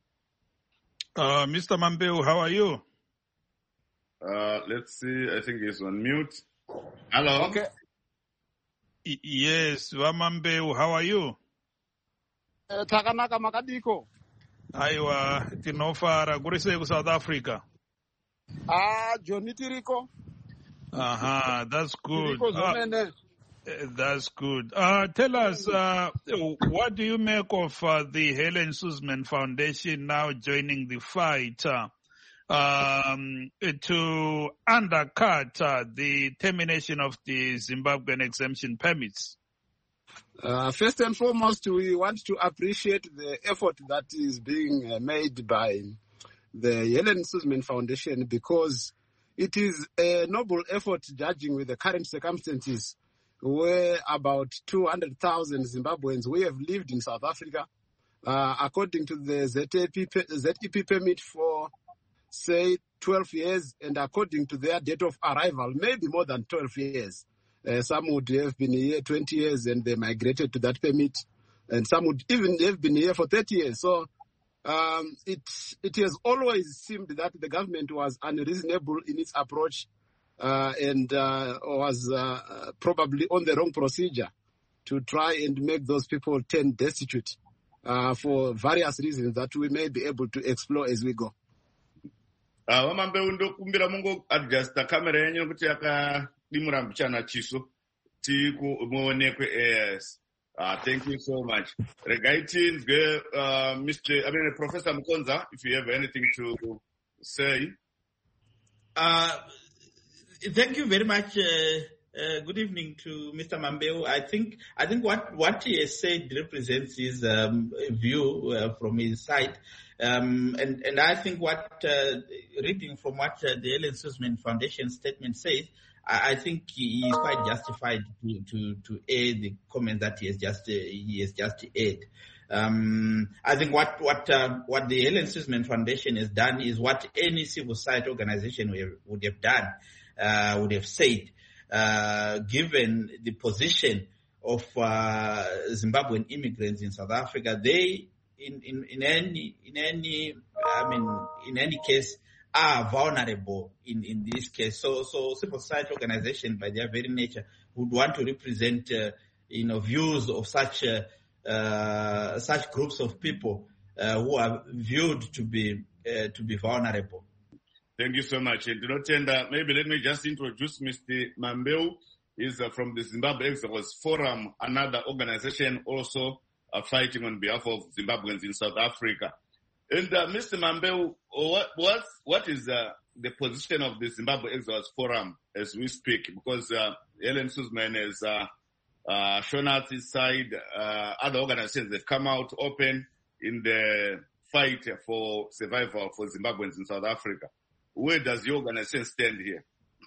Mr. Mambeu, how are you? Let's see. I think he's on mute. Hello. Okay. Yes, Mambeu, how are you? Takanaka makadiko. Aiwa, tinofara kurise ku South Africa. Johnny Tiriko. That's good. That's good. Tell us, what do you make of the Helen Suzman Foundation now joining the fight to undercut the termination of the Zimbabwean exemption permits? First and foremost, we want to appreciate the effort that is being made by the Helen Suzman Foundation, because it is a noble effort judging with the current circumstances, where about 200,000 Zimbabweans who have lived in South Africa, according to the ZEP permit for, say, 12 years, and according to their date of arrival, maybe more than 12 years. Some would have been here 20 years and they migrated to that permit, and some would even have been here for 30 years. So it has always seemed that the government was unreasonable in its approach and was probably on the wrong procedure to try and make those people turn destitute for various reasons that we may be able to explore as we go. Vamambeu ndokumbira mungo adjusta camera yenyu kuti yakadimura mbichana chiso tikuonekwe. Yes. Thank you so much. Regaiti, Professor Mukonza, if you have anything to say. Thank you very much, Good evening to Mr. Mambeu. I think what he has said represents his view from his side, and I think what reading from what the Ellen Suzman Foundation statement says, I think he is quite justified to air the comment that he has just aired. I think what the Ellen Suzman Foundation has done is what any civil society organization would have done, would have said, given the position of Zimbabwean immigrants in South Africa. They, in any case, are vulnerable in this case. So civil society organization, by their very nature, would want to represent, views of such groups of people who are viewed to be vulnerable. Thank you so much. Maybe let me just introduce Mr. Mambeu. He's from the Zimbabwe Exiles Forum, another organization also fighting on behalf of Zimbabweans in South Africa. And Mr. Mambeu, what is the position of the Zimbabwe Exiles Forum as we speak? Because Ellen Suzman has shown us his side. Other organizations have come out open in the fight for survival for Zimbabweans in South Africa. Where does your organization stand here?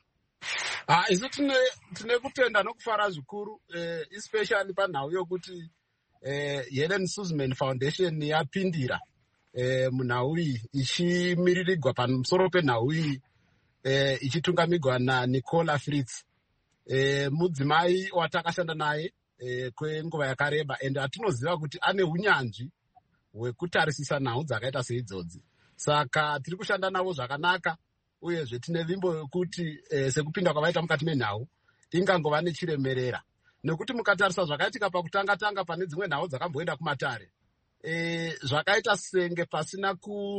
Isu tine kutenda nokufara zvikuru, especially panhau yokuti Ellen Suzman Foundation yapindira munhau iyi ichimiririgwa pamusoro penhau iyi ichitungamigwa naNicola Fritz, mudzimai watakashanda naye kwenguva yakareba, ende atinoziva kuti ane unyanzvi hwekutarisisa nhau dzakaita seidzodzi. Saka tiri kushanda navo zvakanaka, uyezve tine vimbo yokuti sekupinda kwavaita mukati menhau ingangova nechiremerera, nekuti mukatarisa zvakaitika pakutanga pane dzimwe nhau dzakamboenda kumatare, zvakaita senge pasina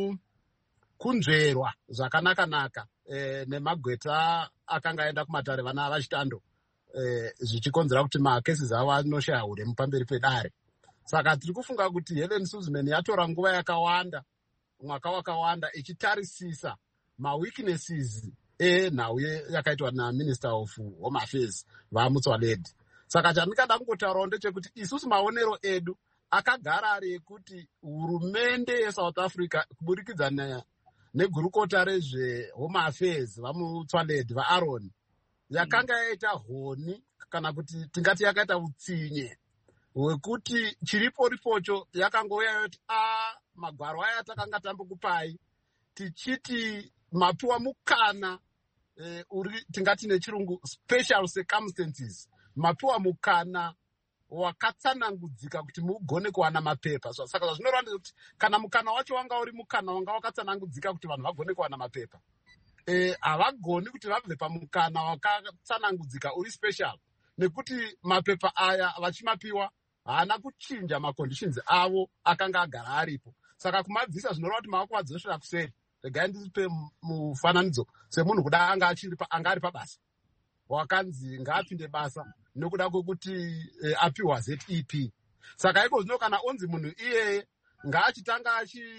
kunzverwa zvakanaka nemagweta akanga aenda kumatare vana vachitando, zvichikonzera kuti makesi avo anoshaya uremu pamberi pedare. Saka tiri kufunga kuti Ellen Suzman yatora nguva yakawanda, mwaka wakawanda, ichitarisisa maweaknesses enhau yakaitwa naMinister of Home Affairs vaMutswaledi. Saka chandingada kungotaurawo ndechekuti isusu maonero edu akagara ari ekuti hurumende yeSouth Africa kuburikidza negurukota rezveHome Affairs vaMutswaledi vaAaron yakanga yaita honi, kana kuti tingati yakaita utsinye hwekuti chiripo ripocho yakangouya yoti magwaro aya takanga tambokupai tichiti mapiwa mukana tingati nechirungu special circumstances, mapiwa mukana wakatsanangudzika kuti mugone kuwana mapepa. Saka zvinoreva kuti kana mukana wacho wanga uri mukana wanga wakatsanangudzika kuti vanhu vagone kuwana mapepa, havagoni kuti vabve pamukana wakatsanangudzika uri special, nekuti mapepa aya vachimapiwa haana kuchinja maconditions avo akanga agara aripo. Saka kumabvisa zvinoreva kuti maoko adzosvera kuseri. Regai ndipe mufananidzo semunhu kuda anga ari pabasa, wakanzi ngaapinde basa nokuda kwekuti apiwa ZEP. Saka iko zvino kana onzi munhu iyeye ngaachitanga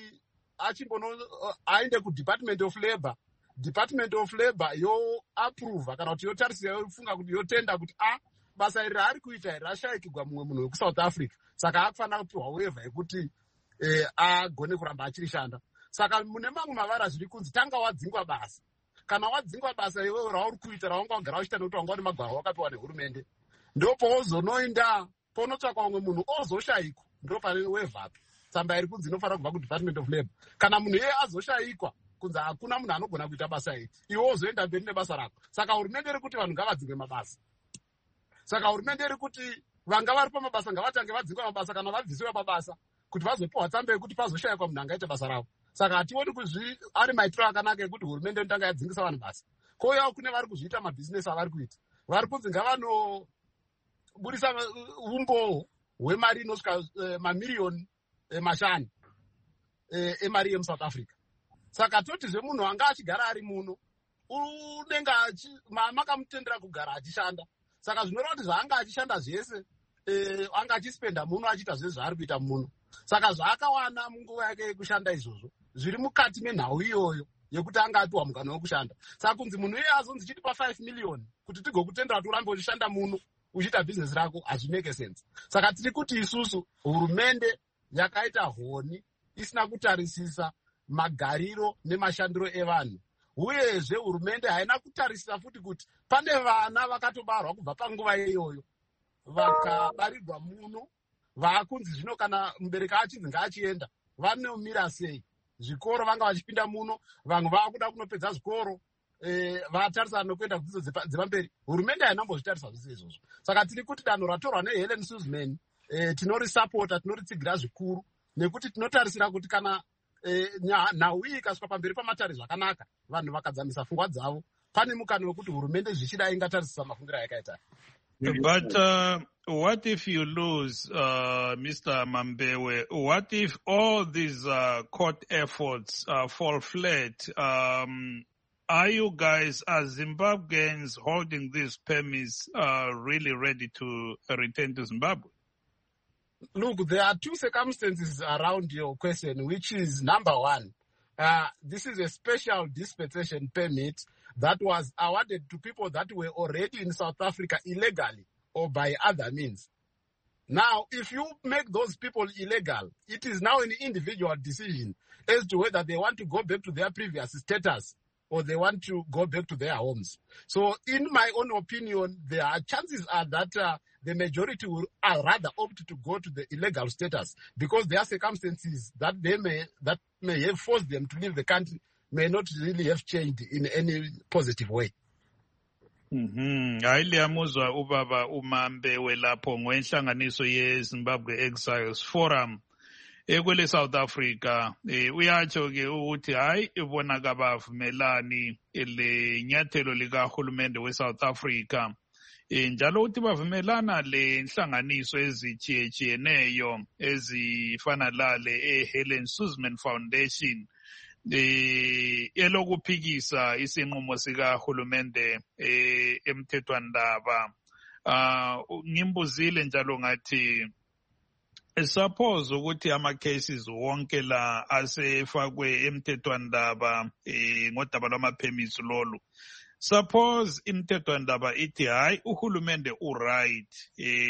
aende kuDepartment of Labour yoapprove kana kuti yotarisira, yofunga kuti yotenda kuti basa iri raari kuita iri rashayikirwa mumwe munhu wekuSouth Africa, saka akufanira kupiwa waiver yekuti agone kuramba achirishanda. Saka mune mamwe mavara zviri kunzi tanga wadzingwa basa. Kana wadzingwa basa iwewe rauri kuita rawanga wagara uchita nekuti wanga une magwaro wakapiwa nehurumende, ndipo pauzonoenda paunotsvakwa umwe munhu ozoshayikwa, ndipo pane waiver tsamba iri kunzi inofanira kubva kuDepartment of Labour. Kana munhu iyeye azoshayikwa kunzi hakuna munhu anogona kuita basa iri, iwe ozoenda mberi nebasa rako. Saka hurumende iri kuti vanhu ngavadzingwe mabasa. Saka hurumende iri kuti vanga vari pamabasa ngavatange vadzingwa mabasa kana vabvisiwa mabasa, kuti vazopiwa tsamba yekuti pazoshayikwa munhu angaita basa ravo. Saka hationi kuti ari maitiro akanaka ekuti hurumende inotanga yadzingisa vanhu basa. Kouyawo kune vari kuzviita mabhizinesi avari kuita, vari kunzi ngavanobudisa umbowo hwemari inosvika mamiriyoni mashanu emari yemuSouth Africa. Saka toti zvemunhu anga achigara ari muno unenge makamutendera kugara achishanda. Saka zvinoreva kuti zvaanga achishanda zvese anga achispenda muno achiita zvese zvaari kuita muno. Saka zvaakawana munguva yake yekushanda izvozvo zviri mukati menhau iyoyo yekuti anga apiwa mugano wekushanda. Saka kunzi munhu iye azonzi chitipa 5 million kuti tigokutendera kuti urambe uchishanda muno uchiita business rako hazvimeke sense. Saka tiri kuti isusu hurumende yakaita honi isina kutarisisa magariro nemashandiro evanhu. Uyezve hurumende haina kutarisisa futi kuti pane vana vakatobarwa kubva panguva iyoyo vakabarirwa muno vakunzi zvino kana mubereki achinzi ngaachienda vanomira sei. Zvikoro vanga vachipinda muno, vamwe vakuda kunopedza zvikoro, vatarisana nokuenda kudzidzo dzepamberi. Hurumende hainambozvitarisa zvese izvozvo. Saka tiri kuti danho ratorwa neHelen Suzman tinorisapota, tinoritsigira zvikuru, nekuti tinotarisira kuti kana nhau iyi ikasvika pamberi pamatare zvakanaka, vanhu vakadzamisa pfungwa dzavo, pane mukana wekuti hurumende zvichida ingatarisisa mafungiro ayakaita. But what if you lose, Mr. Mambewe? What if all these court efforts fall flat? Are you guys, as Zimbabweans holding these permits, really ready to return to Zimbabwe? Look, there are two circumstances around your question, which is number one, this is a special dispensation permit that was awarded to people that were already in South Africa illegally or by other means. Now, if you make those people illegal, it is now an individual decision as to whether they want to go back to their previous status or they want to go back to their homes. So, in my own opinion, there are chances are that the majority will rather opt to go to the illegal status because there are circumstances that may have forced them to leave the country may not really have changed in any positive way. Hayi liyamuzwa ubaba uMambewe lapho ngwenhlanganiso yeZimbabwe Exiles Forum ekwele South Africa. Uyatsho ke ukuthi hayi ibona kabavumelani le nyathelo likahulumende weSouth Africa. Njalo uthi bavumelana le nhlanganiso ezithiyeneyo ezifana lale Helen Suzman Foundation elokuphikisa isinqumo sikahulumende emthethwandaba. Ngimbuzile njalo ngathi suppose ukuthi ama-cases wonke la asefakwe emthethwandaba ngodaba lwama-permits lolu. Suppose imthethwandaba ithi hayi uhulumende uright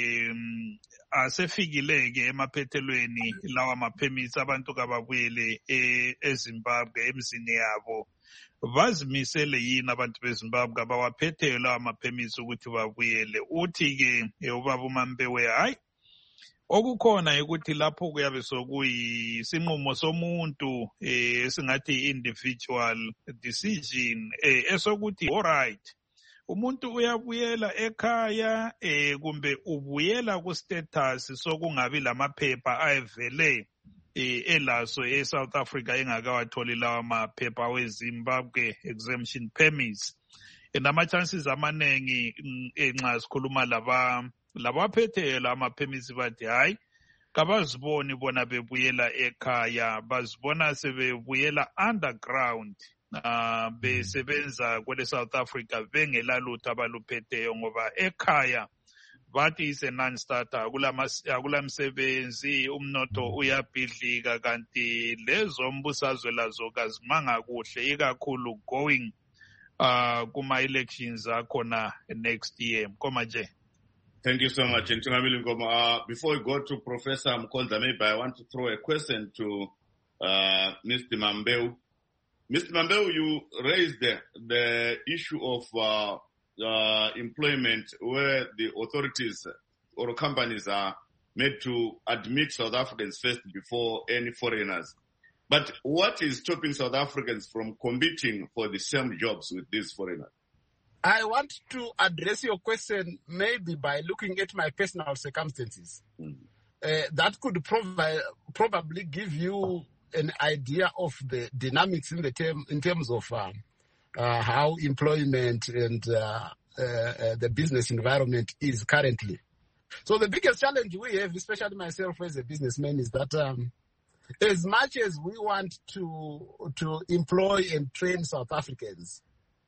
asefikileke emaphethelweni lawa ma-permits abantu kababuyele eZimbabwe emzini yabo. Bazimisele yini abantu beZimbabwe abawaphetheyo lawa ma-permits ukuthi babuyele? Uthi ke ubaba uMambewe hayi okukhona ukuthi lapho kuyabe sokuyisinqumo somuntu esingathi individual decision esokuthi alright umuntu uyabuyela ekhaya kumbe ubuyela ku status sokungabi lamaphepha ayevele elaso eSouth Africa engakawatholi lawa maphepha weZimbabwe exemption permits. Nama chances amanengi nxa sikhuluma labaphethe lama-permits bathi hayi kabaziboni bona bebuyela ekhaya, bazibona sebebuyela underground besebenza kwele South Africa bengelalutho abaluphetheyo ngoba ekhaya bathi is a non-starter, akulamsebenzi, umnotho uyabhidlika, kanti lezo mbusazwe lazo kazimanga kuhle ikakhulu going kuma-elections akhona next year. Koma nje. Thank you so much, Ntungamili Ngoma. Before we go to Professor Mkonza, maybe I want to throw a question to Mr. Mambewe. Mr. Mambewe, you raised the issue of employment where the authorities or companies are made to admit South Africans first before any foreigners. But what is stopping South Africans from competing for the same jobs with these foreigners? I want to address your question maybe by looking at my personal circumstances. That could probably give you an idea of the dynamics in terms of how employment and the business environment is currently. So the biggest challenge we have, especially myself as a businessman, is that as much as we want to employ and train South Africans,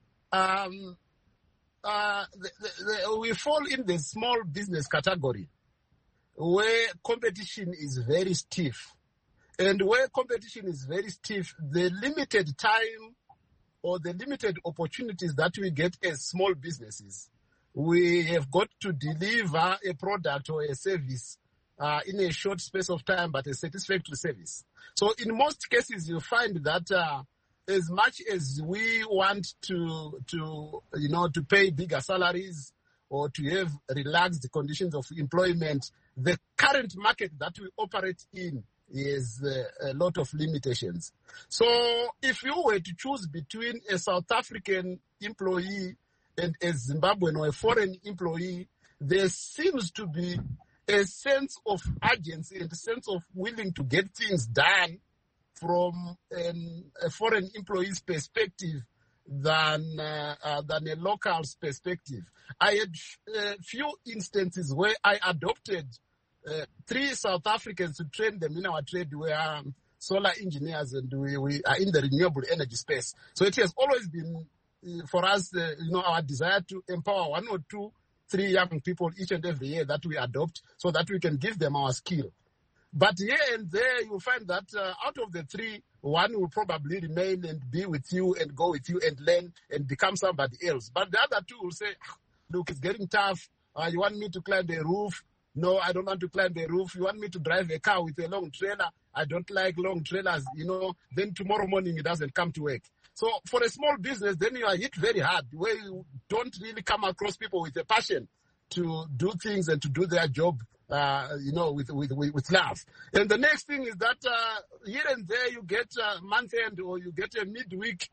we fall in the small business category where competition is very stiff. And where competition is very stiff, the limited time or the limited opportunities that we get as small businesses, we have got to deliver a product or a service in a short space of time, but a satisfactory service. So in most cases, you find that as much as we want to pay bigger salaries or to have relaxed conditions of employment, the current market that we operate in is a lot of limitations. So if you were to choose between a South African employee and a Zimbabwean or a foreign employee, there seems to be a sense of urgency and a sense of willing to get things done from a foreign employee's perspective than a local's perspective. I had a few instances where I adopted 3 South Africans to train them in our trade. We are solar engineers and we are in the renewable energy space. So it has always been for us, our desire to empower 1 or 2, 3 young people each and every year that we adopt so that we can give them our skill. But here and there, you find that out of the 3, 1 will probably remain and be with you and go with you and learn and become somebody else. But the other 2 will say, look, it's getting tough. You want me to climb the roof? No, I don't want to climb the roof. You want me to drive a car with a long trailer? I don't like long trailers. Then tomorrow morning it doesn't come to work. So for a small business, then you are hit very hard, where you don't really come across people with a passion to do things and to do their job, with love. And the next thing is that here and there you get a month end or you get a midweek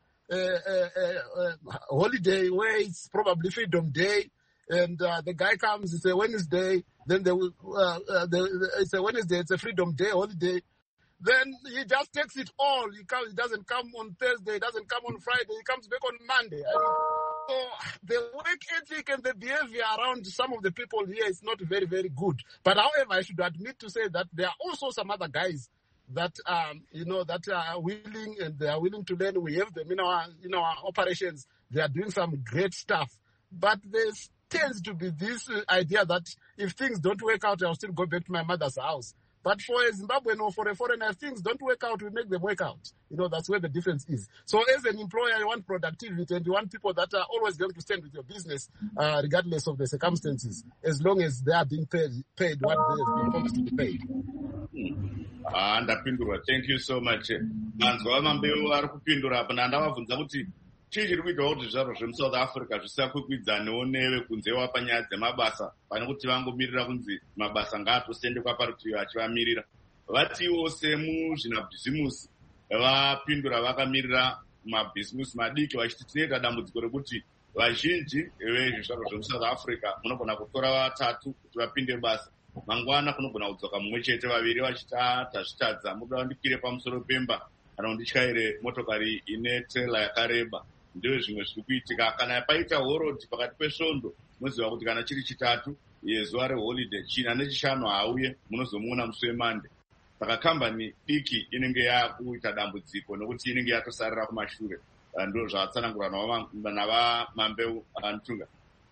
holiday where it's probably Freedom Day, and the guy comes, it's a Wednesday, then it's a Wednesday, it's a Freedom Day holiday. Then he just takes it all. He doesn't come on Thursday, he doesn't come on Friday, he comes back on Monday. So the work ethic and the behavior around some of the people here is not very, very good. But however, I should admit to say that there are also some other guys that that are willing, and they are willing to learn. We have them in our operations. They are doing some great stuff. But there tends to be this idea that if things don't work out, I'll still go back to my mother's house. But for a Zimbabwean or for a foreigner, if things don't work out, we make them work out. That's where the difference is. So as an employer, you want productivity and you want people that are always going to stand with your business, regardless of the circumstances, as long as they are being paid what they have been promised to be paid. Ndapindura. Thank you so much. Manzwa Mambeu ari kupindura apa ndavabvunza kuti chii chiri kuita kuti zvaro zvemuSouth Africa zvisakwikwidzanawo newe kunze wapanyaya dzemabasa pane kuti vangomirira kunzi mabasa ngaatosendekwa parutivi achivamirira. Vatiwo semuzvinabhizimusi vapindura vakamirira mabhizimusi madiki vachiti tinoita dambudziko rekuti vazhinji vezvizvaro zvemuSouth Africa munogona kutora 3 kuti vapinde basa. Mangwana kunogona kudzoka mumwe chete, 2 vachiti tazvitadza, muda vandikwire pamusoro pemba kana kundityaire motokari ine trailer yakareba. Ndizvo zvimwe zviri kuitika. Kana paita horodi pakati pesvondo, munoziva kuti kana chiri chitatu zuva reholiday, china nechishanu hauye, munozomuona musi weMonday. Saka kambani diki inenge yakuita dambudziko nokuti inenge yatosarira kumashure. Ndizvo zvatsanangura navamambeu Ntunga.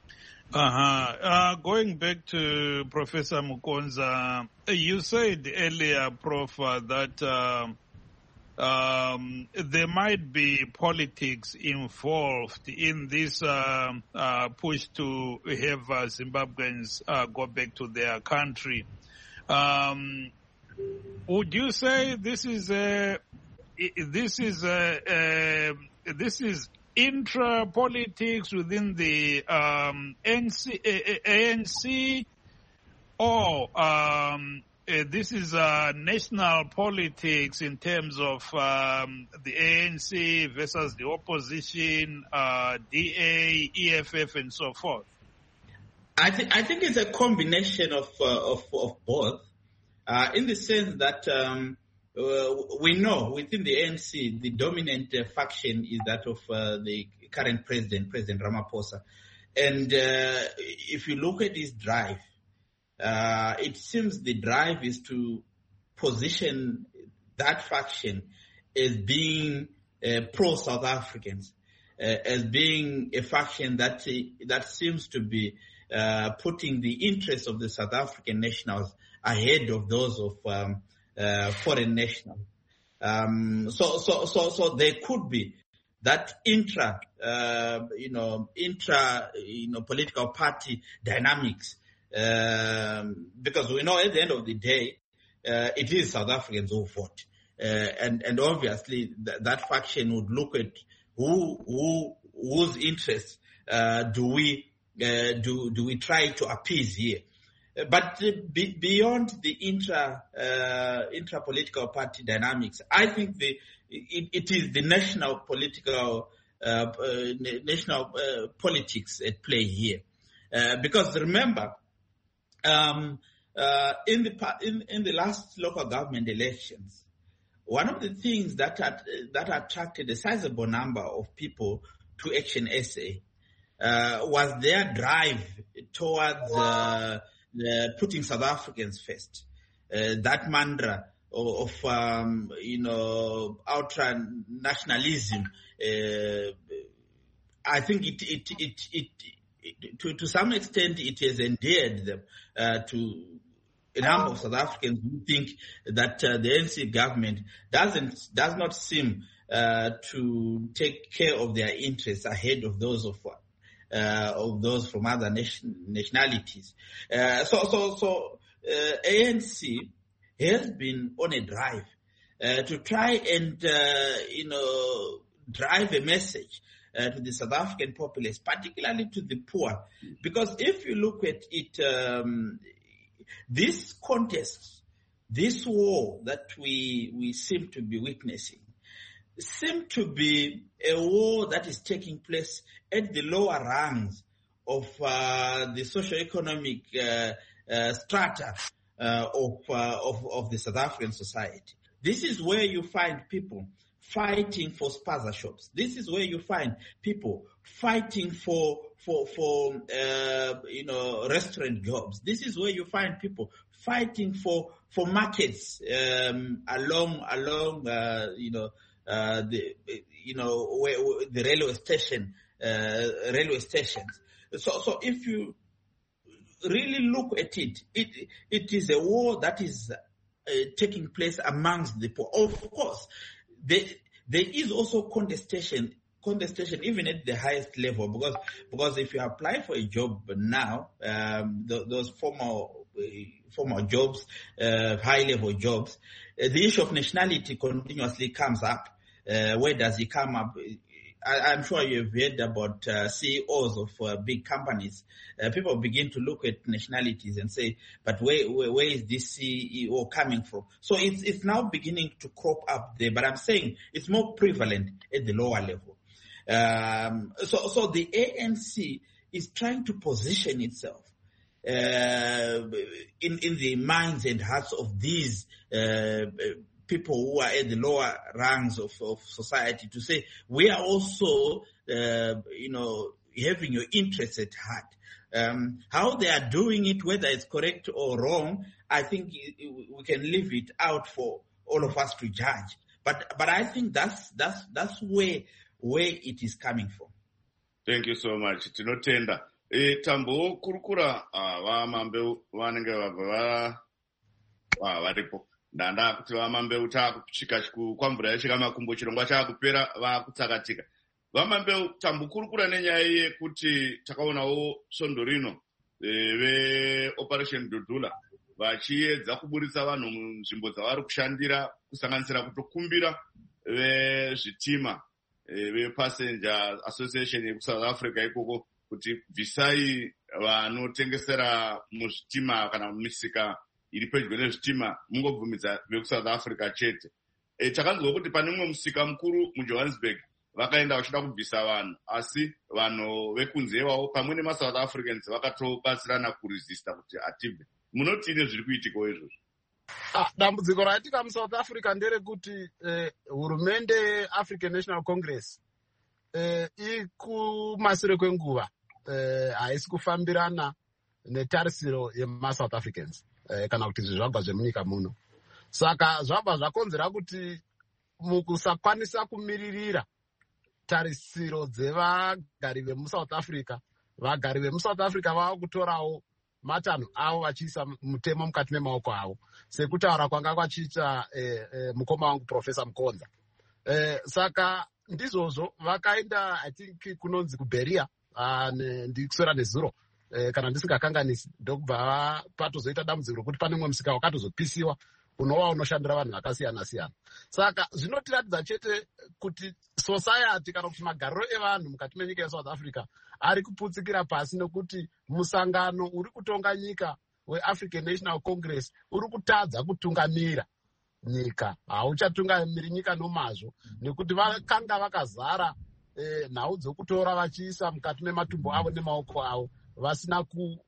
Going back to Professor Mukonza, you said earlier, Prof, that there might be politics involved in this push to have Zimbabweans go back to their country. Would you say this is intra-politics within the ANC, or this is national politics in terms of the ANC versus the opposition, DA, EFF, and so forth? I think it's a combination of both, in the sense that we know within the ANC the dominant faction is that of the current President Ramaphosa, and if you look at his drive, it seems the drive is to position that faction as being pro-South Africans, as being a faction that seems to be putting the interests of the South African nationals ahead of those of foreign nationals. So there could be that intra political party dynamics, because we know at the end of the day, it is South Africans who vote, and obviously that faction would look at whose interests do we try to appease here. But beyond the intra-political party dynamics, I think it is the national political politics at play here, because remember, in the last local government elections, one of the things that attracted a sizable number of people to Action SA was their drive towards putting South Africans first. That mantra of ultra nationalism. I think it to some extent it has endeared them to a number of South Africans who think that the ANC government does not seem to take care of their interests ahead of those from other nationalities. So ANC has been on a drive to try and drive a message to the South African populace, particularly to the poor, because if you look at it, this contest, this war that we seem to be witnessing, seem to be a war that is taking place at the lower rungs of the socio-economic strata of the South African society. This is where you find people fighting for spaza shops. This is where you find people fighting for restaurant jobs. This is where you find people fighting for markets along the railway stations. So if you really look at it, it is a war that is taking place amongst the poor. Of course, there is also contestation even at the highest level, because if you apply for a job now, those formal jobs, high level jobs, the issue of nationality continuously comes up. Where does it come up? I'm sure you've heard about CEOs of big companies. People begin to look at nationalities and say, but where is this CEO coming from? So it's now beginning to crop up there, but I'm saying it's more prevalent at the lower level. So the ANC is trying to position itself in the minds and hearts of these people who are at the lower rungs of society, to say we are also having your interests at heart. How they are doing it, whether it's correct or wrong, I think we can leave it out for all of us to judge. But I think that's where it is coming from. Thank you so much. Tinotenda. Tambo kurukura vamambe vanenge vabva varipo. Ndanda kuti vamambeu takusvika kwamvura yasvika makumbo chirongwa chakupera vakutsakatika. Vamambeu tambukurukura nenyaya yekuti takaonawo svondo rino veOperation Dudula vachiedza kuburitsa vanhu munzvimbo dzavari kushandira, kusanganisira kutokumbira vezvitima vePassenger Association yekusouth Africa ikoko kuti bvisai vanotengesera muzvitima kana mumisika iri pedyo nezvitima, mungobvumidza vekusouth Africa chete. Takanzwa kuti pane mumwe musika mukuru muJohannesburg vakaenda vachida kubvisa vanhu, asi vanhu vekunze iwawo pamwe nemaSouth Africans vakatobatsirana kuresista kuti atibve. Munotini zviri kuitikawo izvozvo? Dambudziko raitika muSouth Africa nderekuti hurumende African National Congress ikumashure kwenguva haisi kufambirana netarisiro yemaSouth Africans kana kuti zvibva zvemunyika muno. Saka zvabva zvakonzera kuti mukusakwanisa kumiririra tarisiro dzevagari vemuSouth Africa, vagari vemuSouth Africa vava kutorawo matanho avo vachiisa mutemo mukati memaoko avo, sekutaura kwanga kwachiita mukoma wangu Professor Mukonza. Saka ndizvozvo vakaenda I think kunonzi kuBeria ndikusora nezuro kana ndisingakanganisi ndokubva patozoita dambudziko rokuti pane mumwe musika wakatozopisiwa unova unoshandira vanhu vakasiyana siyana. Saka zvinotiratidza chete kuti society kana kuti magariro evanhu mukati menyika yeSouth Africa ari kuputsikira pasi, nekuti musangano uri kutonga nyika weAfrican National Congress uri kutadza kutungamira nyika, hauchatungamiri nyika nomazvo, nekuti vakanga vakazara nhau dzokutora vachiisa mukati mematumbu avo nemaoko avo, vasina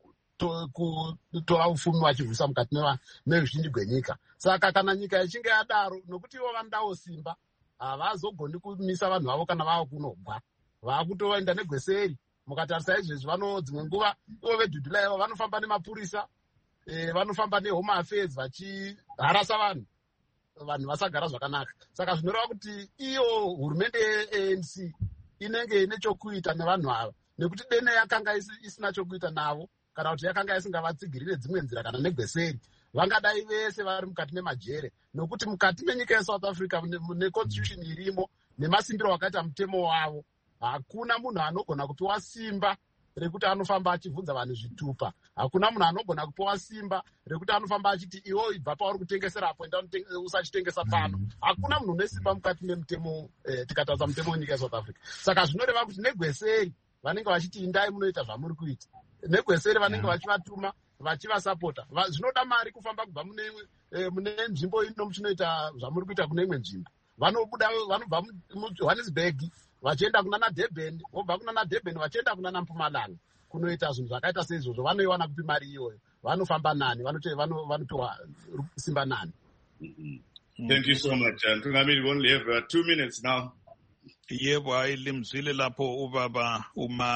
kutora ufumi vachibvisa mukati mezhinji gwenyika. Saka kana nyika ichinge yadaro, nokuti ivo vanodawo simba, havazogoni kumisa vanhu vavo kana vava kunobva, vakutoenda negweseri. Mukatarisa izvezvi dzimwe nguva ivo vedhudhula ivo vanofamba nemapurisa, vanofamba nehome affairs vachiharasa vanhu vasagara zvakanaka. Saka zvinoreva kuti iyo hurumende yeANC inenge ine chokuita nevanhu ava, nekuti dene yakanga isina chokuita navo, kana kuti yakanga isingavatsigirire dzimwe nzira kana negweseri, vangadai vese vari mukati memajere, nokuti mukati menyika yeSouth Africa neconstitution irimo nemasimbiro wakaita mutemo wavo, hakuna munhu anogona kupiwa simba rekuti anofamba achibvunza vanhu zvitupa. Hakuna munhu anogona kupiwa simba rekuti anofamba achiti iwo ibva pauri kutengeserapo enda usachitengesa pano. Hakuna munhu une simba mukati memutemo, tikatarisa mutemo wenyika yeSouth Africa. Saka zvinoreva kuti negweseri vanenge vachiti indai munoita zvamuri kuita, negweseri vanenge vachivatuma vachivasapota. Zvinoda mari kufamba kubva mune nzvimbo ino muchinoita zvamuri kuita kune imwe nzvimbo. Vanobva muJohannesburg vachienda kunana Durban, vobva kunana Durban vachienda kunana Mpumalanga kunoita zvinhu zvakaita seizvozvo. Vanoiwana kupi mari iyoyo, vanofamba nani, vanopiwa simba nani. Thank you so much. Tungamiri, we only have 2 minutes now. Yebo, limzwile lapho ubaba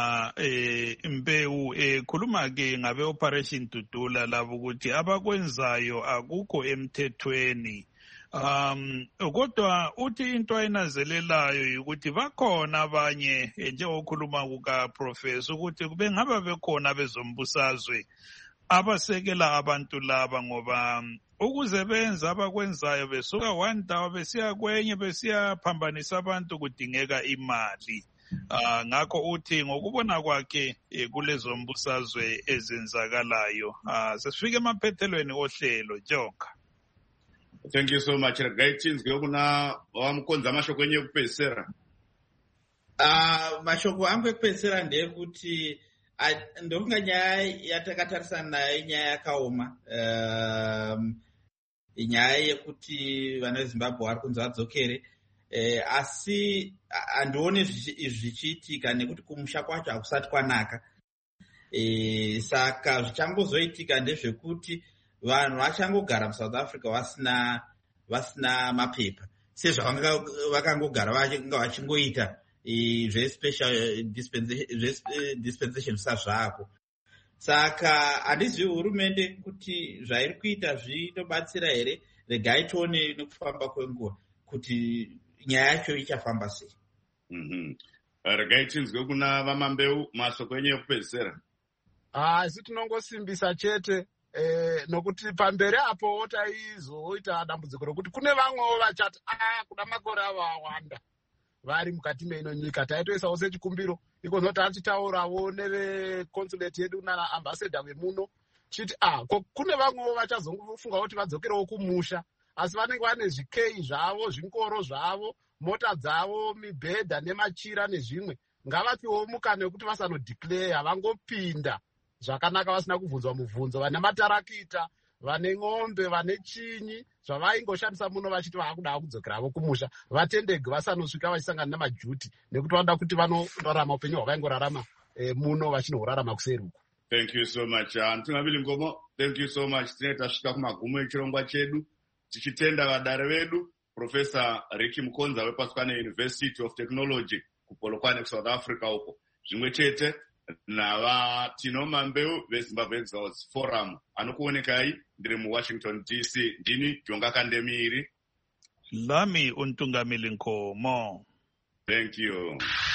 Mbewu khuluma ke ngabe Operation Dudula labo ukuthi abakwenzayo akukho emthethweni. Kodwa uthi into ayinazelelayo ukuthi bakhona abanye njengokhuluma kuka professor ukuthi kube ngaba bekhona bezombusazwe abasekela abantu laba, ngoba ukuze benza abakwenzayo besuka one ndawo besiya kwenye besiyaphambanisa abantu kudingeka imali. Ngakho uthi ngokubona kwakhe kulezo mbusazwe ezenzakalayo sesifike emaphethelweni ohlelo Joka. Thank you so much. Gaitsinzwe kuna wamukonza mashoko enye kupesera. Mashoko angu ekupesera ndeyekuti ndokunga nyaya yatakatarisana nayo inyaya yakaoma, inyaya yekuti vana veZimbabwe vari kunzi vadzokere, asi handioni zvichiitika nekuti kumusha kwacho hakusati kwanaka. Saka zvichangozoitika ndezvekuti vanhu vachangogara muSouth Africa vasina mapepa, sezvavanga vakangogara vanga vachingoita zvespecial dispensation sazvako. Saka handizivi hurumende kuti zvairi kuita zvinobatsira here. Regai tione nekufamba kwenguva kuti nyaya yacho ichafamba sei. Regai tinzwe kuna vaMambeu mashoko enye ekupedzisira. Asi tinongosimbisa chete nokuti pamberi apo taizoita dambudziko rokuti kune vamwewo vachati kuda makore avo awanda vari mukati meino nyika, taitoisawo sechikumbiro ikozoti tachitaurawo neveconsulate yedu nana ambassador vemuno chiti kune vamwewo vachazofunga kuti vadzokerewo kumusha, asi vanenge vane zvikei zvavo, zvingoro zvavo, mota dzavo, mibhedha nemachira nezvimwe. Ngavapiwo mukana wekuti vasanodeclare, vangopinda zvakanaka vasina kubvunzwa mubvunzo, vane matarakita, vane ng'ombe, vane chinyi zvavaingoshandisa muno vachiti vakuda kudzokeravo kumusha, vatendege vasanosvika vachisangana namajuti, nekuti vanoda kuti vanorarama upenyu hwavaingorarama muno vachinohurarama kuseri uku. Thank you so much. Tungamili Ngomo, thank you so much. Tinenge tasvika kumagumo echirongwa chedu tichitenda vadare vedu Professor Ricky Mukonza wePaSokane University of Technology kuPolokwane kuSouth Africa uko, zvimwe chete navatino Mambeu veZimbabwe Exiles Forum. Anokuonekai ndiri muWashington DC. Ndini Jonga Kandemiri. Lami Untungamili Nkomo. Thank you.